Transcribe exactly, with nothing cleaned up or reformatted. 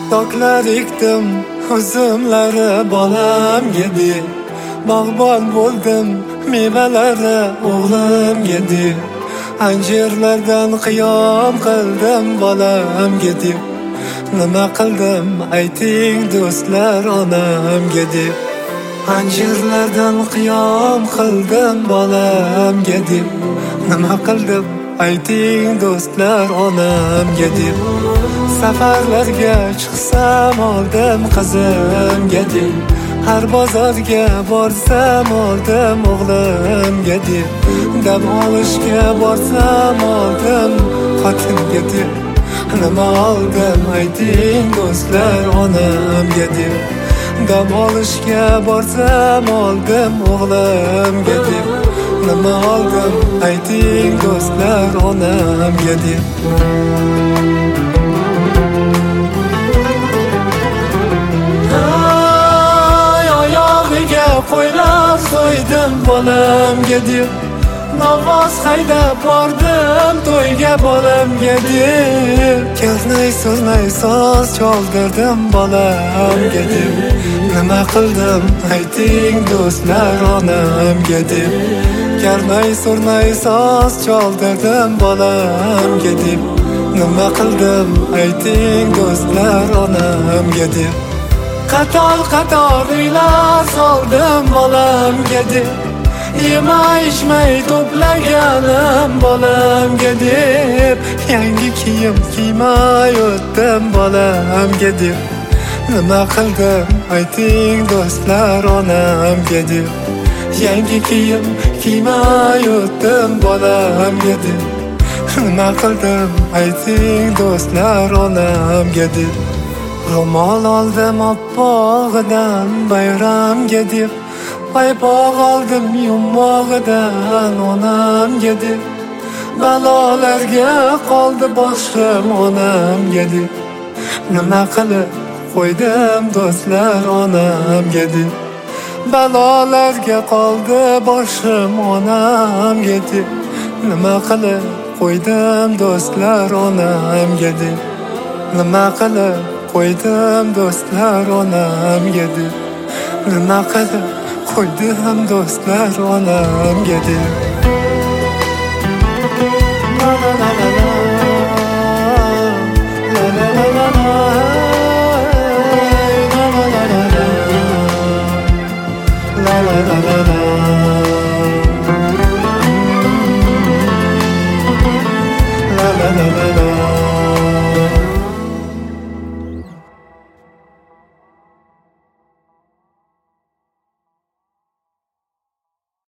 Toklar ekdim, uzumlari bolam yedi. Bog'bon bo'ldim, mevalari o'g'lim yedi. Anjirlardan qiyom qildim, bolam yedi. Nima qildim, ayting do'stlar, onamga deb. Anjirlardan qiyom qildim, bolamga deb. Nima qildim, ayting do'stlar, onamga deb. Safarlarga chiqsam oldim qizimga deb. Har bozorga borsam oldim o'g'limga deb. Dam olishga borsam oldim xotinga deb. Nima oldim, ayting do'stlar, onamga deb. Dam olishga borsam oldim o'g'limga deb. Nima oldim, ayting do'stlar, onamga deb. Qo'ylar so'ydim bolamga deb. Namoz haydab bordim to'yga bolamga deb. Karnay surnay soz chaldirdim bolamga deb. Nima qildim, ayting do'stlar, onamga deb. Karnay surnay soz chaldirdim bolamga deb. Nima qildim, ayting do'stlar, onamga deb. Qator qator uylar soldim bolamga deb. Yemay ichmay to'plaganim bolamga deb. Yangi kiyim kiymay o'tdim bolamga deb. Nima qildim, ayting do'stlar, onamga deb. Yangi kiyim kiymay o'tdim bolamga deb. Nima qildim, ayting do'stlar, onamga deb. Ro'mol oldim oppog'idan bayramga deb. Paypoq oldim yummog'idan onamga deb. Balolarga qoldi boshim onamga deb. Nima qilib qo'ydim do'stlar, onamga deb. Balolarga qoldi boshim onamga deb. Nima qilib qo'ydim do'stlar, onamga deb. Nima qilib qo'ydim do'stlar, onamga deb. Nima qilib qo'ydim do'stlar, onamga deb.